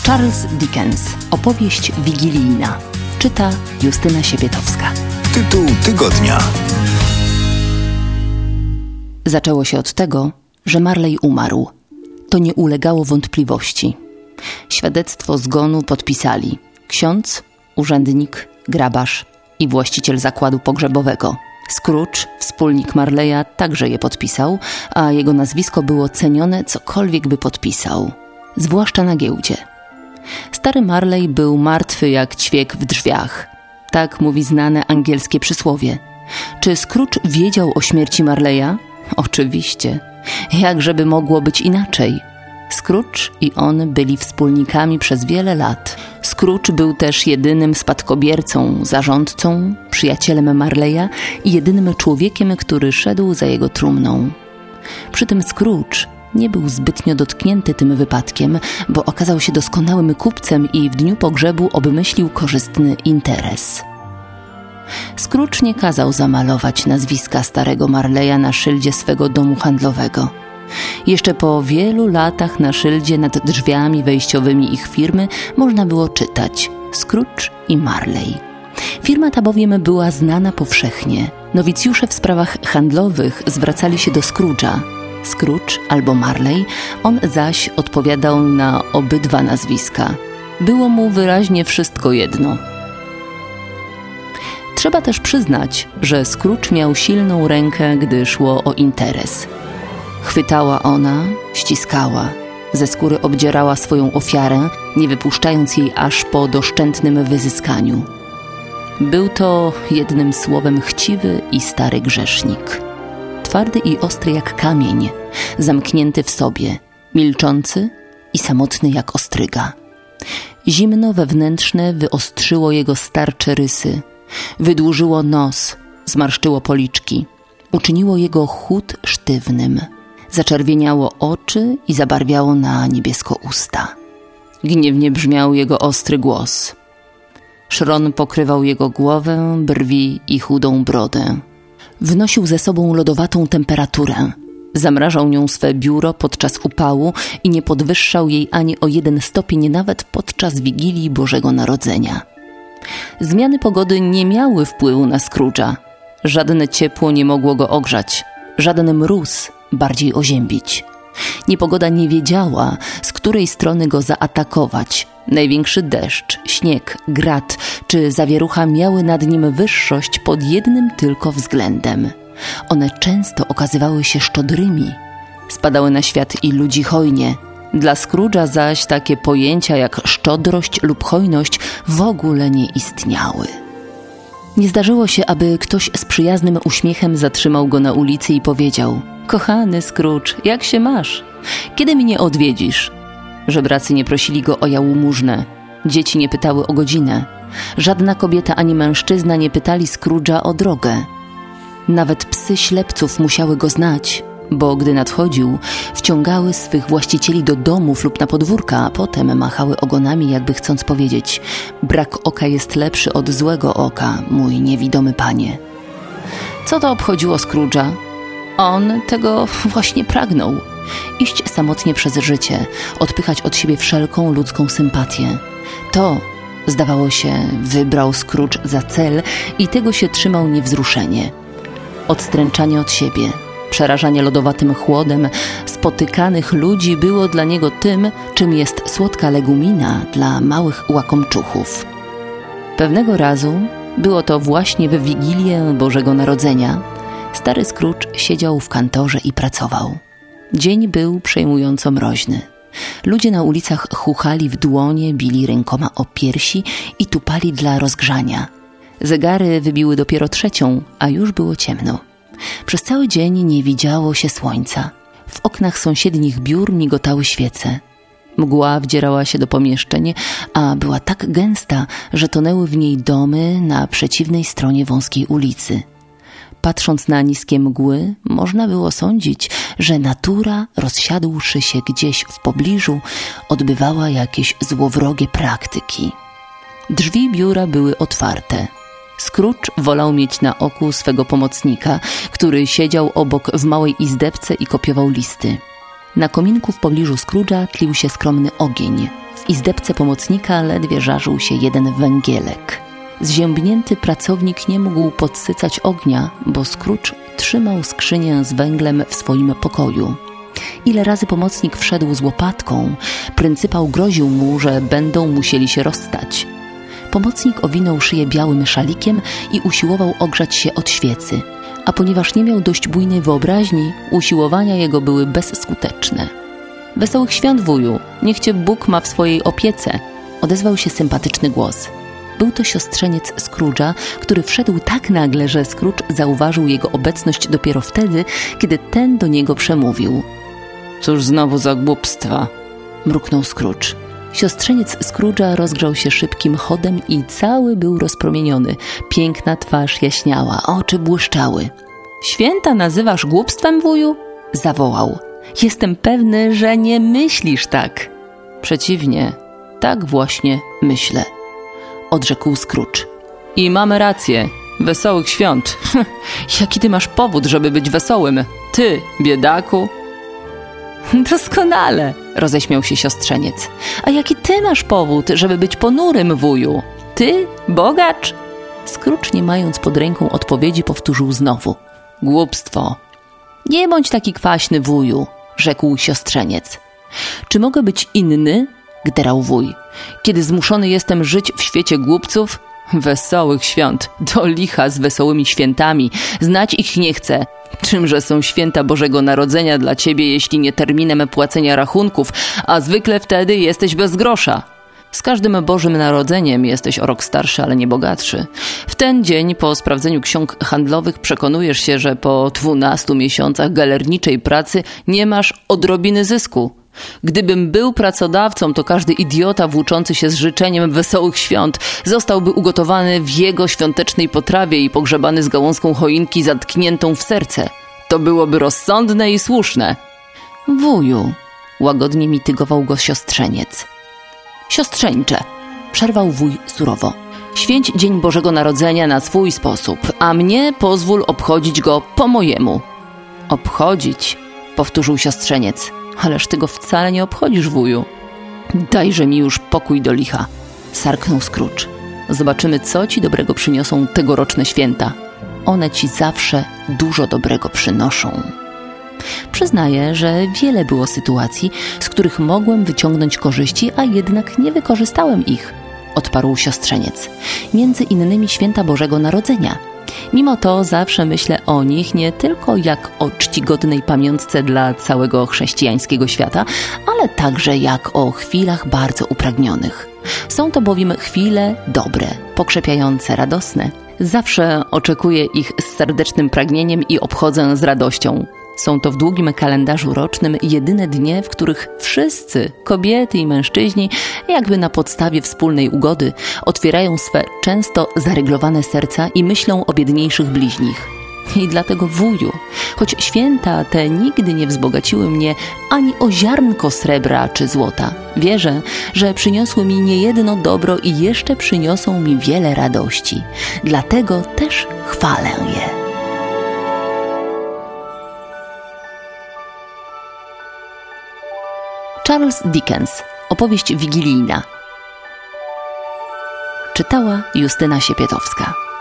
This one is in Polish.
Charles Dickens. Opowieść wigilijna. Czyta Justyna Siepietowska. Tytuł tygodnia. Zaczęło się od tego, że Marley umarł. To nie ulegało wątpliwości. Świadectwo zgonu podpisali ksiądz, urzędnik, grabarz i właściciel zakładu pogrzebowego. Scrooge, wspólnik Marleya, także je podpisał, a jego nazwisko było cenione, cokolwiek by podpisał. Zwłaszcza na giełdzie. Stary Marley był martwy jak ćwiek w drzwiach. Tak mówi znane angielskie przysłowie. Czy Scrooge wiedział o śmierci Marleya? Oczywiście. Jakżeby mogło być inaczej? Scrooge i on byli wspólnikami przez wiele lat. Scrooge był też jedynym spadkobiercą, zarządcą, przyjacielem Marleya i jedynym człowiekiem, który szedł za jego trumną. Przy tym Scrooge nie był zbytnio dotknięty tym wypadkiem, bo okazał się doskonałym kupcem i w dniu pogrzebu obmyślił korzystny interes. Scrooge nie kazał zamalować nazwiska starego Marleya na szyldzie swego domu handlowego. Jeszcze po wielu latach na szyldzie nad drzwiami wejściowymi ich firmy można było czytać Scrooge i Marley. Firma ta bowiem była znana powszechnie. Nowicjusze w sprawach handlowych zwracali się do Scrooge'a. Scrooge albo Marley, on zaś odpowiadał na obydwa nazwiska. Było mu wyraźnie wszystko jedno. Trzeba też przyznać, że Scrooge miał silną rękę, gdy szło o interes. Chwytała ona, ściskała, ze skóry obdzierała swoją ofiarę, nie wypuszczając jej aż po doszczętnym wyzyskaniu. Był to, jednym słowem, chciwy i stary grzesznik. Twardy i ostry jak kamień, zamknięty w sobie, milczący i samotny jak ostryga. Zimno wewnętrzne wyostrzyło jego starcze rysy, wydłużyło nos, zmarszczyło policzki, uczyniło jego chód sztywnym. Zaczerwieniało oczy i zabarwiało na niebiesko usta. Gniewnie brzmiał jego ostry głos. Szron pokrywał jego głowę, brwi i chudą brodę. Wnosił ze sobą lodowatą temperaturę. Zamrażał nią swe biuro podczas upału i nie podwyższał jej ani o 1 stopień nawet podczas Wigilii Bożego Narodzenia. Zmiany pogody nie miały wpływu na Scrooge'a. Żadne ciepło nie mogło go ogrzać. Żaden mróz bardziej oziębić. Niepogoda nie wiedziała, z której strony go zaatakować. Największy deszcz, śnieg, grad czy zawierucha miały nad nim wyższość pod jednym tylko względem. One często okazywały się szczodrymi. Spadały na świat i ludzi hojnie. Dla Scrooge'a zaś takie pojęcia jak szczodrość lub hojność w ogóle nie istniały. Nie zdarzyło się, aby ktoś z przyjaznym uśmiechem zatrzymał go na ulicy i powiedział: kochany Scrooge, jak się masz? Kiedy mnie odwiedzisz? Żebracy nie prosili go o jałmużnę. Dzieci nie pytały o godzinę. Żadna kobieta ani mężczyzna nie pytali Scrooge'a o drogę. Nawet psy ślepców musiały go znać, bo gdy nadchodził, wciągały swych właścicieli do domów lub na podwórka, a potem machały ogonami, jakby chcąc powiedzieć: brak oka jest lepszy od złego oka, mój niewidomy panie. Co to obchodziło Scrooge'a? On tego właśnie pragnął. Iść samotnie przez życie, odpychać od siebie wszelką ludzką sympatię. To, zdawało się, wybrał Scrooge za cel i tego się trzymał niewzruszenie. Odstręczanie od siebie, przerażanie lodowatym chłodem spotykanych ludzi było dla niego tym, czym jest słodka legumina dla małych łakomczuchów. Pewnego razu, było to właśnie w Wigilię Bożego Narodzenia, stary Scrooge siedział w kantorze i pracował. Dzień był przejmująco mroźny. Ludzie na ulicach chuchali w dłonie, bili rękoma o piersi i tupali dla rozgrzania. Zegary wybiły dopiero 3, a już było ciemno. Przez cały dzień nie widziało się słońca. W oknach sąsiednich biur migotały świece. Mgła wdzierała się do pomieszczeń, a była tak gęsta, że tonęły w niej domy na przeciwnej stronie wąskiej ulicy. Patrząc na niskie mgły, można było sądzić, że natura, rozsiadłszy się gdzieś w pobliżu, odbywała jakieś złowrogie praktyki. Drzwi biura były otwarte. Scrooge wolał mieć na oku swego pomocnika, który siedział obok w małej izdebce i kopiował listy. Na kominku w pobliżu Scrooge'a tlił się skromny ogień. W W izdebce pomocnika ledwie żarzył się jeden węgielek. Zziębnięty pracownik nie mógł podsycać ognia, bo Scrooge trzymał skrzynię z węglem w swoim pokoju. Ile razy pomocnik wszedł z łopatką, pryncypał groził mu, że będą musieli się rozstać. Pomocnik owinął szyję białym szalikiem i usiłował ogrzać się od świecy, a ponieważ nie miał dość bujnej wyobraźni, usiłowania jego były bezskuteczne. Wesołych świąt, wuju, niech cię Bóg ma w swojej opiece, odezwał się sympatyczny głos. Był to siostrzeniec Scrooge'a, który wszedł tak nagle, że Scrooge zauważył jego obecność dopiero wtedy, kiedy ten do niego przemówił. Cóż znowu za głupstwa, mruknął Scrooge. Siostrzeniec Scrooge'a rozgrzał się szybkim chodem i cały był rozpromieniony. Piękna twarz jaśniała, oczy błyszczały. Święta nazywasz głupstwem, wuju? Zawołał. Jestem pewny, że nie myślisz tak. Przeciwnie, tak właśnie myślę, odrzekł Scrooge. I mamy rację. Wesołych świąt. Jaki ty masz powód, żeby być wesołym? Ty, biedaku. Doskonale, roześmiał się siostrzeniec. A jaki ty masz powód, żeby być ponurym, wuju? Ty, bogacz? Scrooge, nie mając pod ręką odpowiedzi, powtórzył znowu. Głupstwo. Nie bądź taki kwaśny, wuju, rzekł siostrzeniec. Czy mogę być inny? Gderał wuj. Kiedy zmuszony jestem żyć w świecie głupców? Wesołych świąt, do licha z wesołymi świętami, znać ich nie chcę. Czymże są święta Bożego Narodzenia dla ciebie, jeśli nie terminem płacenia rachunków, a zwykle wtedy jesteś bez grosza. Z każdym Bożym Narodzeniem jesteś o rok starszy, ale nie bogatszy. W ten dzień po sprawdzeniu ksiąg handlowych przekonujesz się, że po 12 miesiącach galerniczej pracy nie masz odrobiny zysku. Gdybym był pracodawcą, to każdy idiota włóczący się z życzeniem wesołych świąt zostałby ugotowany w jego świątecznej potrawie i pogrzebany z gałązką choinki zatkniętą w serce. To byłoby rozsądne i słuszne. Wuju, łagodnie mitygował go siostrzeniec. Siostrzeńcze, przerwał wuj surowo. Święć Dzień Bożego Narodzenia na swój sposób, a mnie pozwól obchodzić go po mojemu. Obchodzić, powtórzył siostrzeniec. Ależ ty go wcale nie obchodzisz, wuju. Dajże mi już pokój do licha, sarknął Scrooge. Zobaczymy, co ci dobrego przyniosą tegoroczne święta. One ci zawsze dużo dobrego przynoszą. Przyznaję, że wiele było sytuacji, z których mogłem wyciągnąć korzyści, a jednak nie wykorzystałem ich, odparł siostrzeniec. Między innymi święta Bożego Narodzenia. Mimo to zawsze myślę o nich nie tylko jak o czcigodnej pamiątce dla całego chrześcijańskiego świata, ale także jak o chwilach bardzo upragnionych. Są to bowiem chwile dobre, pokrzepiające, radosne. Zawsze oczekuję ich z serdecznym pragnieniem i obchodzę z radością. Są to w długim kalendarzu rocznym jedyne dnie, w których wszyscy, kobiety i mężczyźni, jakby na podstawie wspólnej ugody, otwierają swe często zaryglowane serca i myślą o biedniejszych bliźnich. I dlatego, wuju, choć święta te nigdy nie wzbogaciły mnie ani o ziarnko srebra czy złota, wierzę, że przyniosły mi niejedno dobro i jeszcze przyniosą mi wiele radości. Dlatego też chwalę je. Charles Dickens. Opowieść wigilijna. Czytała Justyna Siepietowska.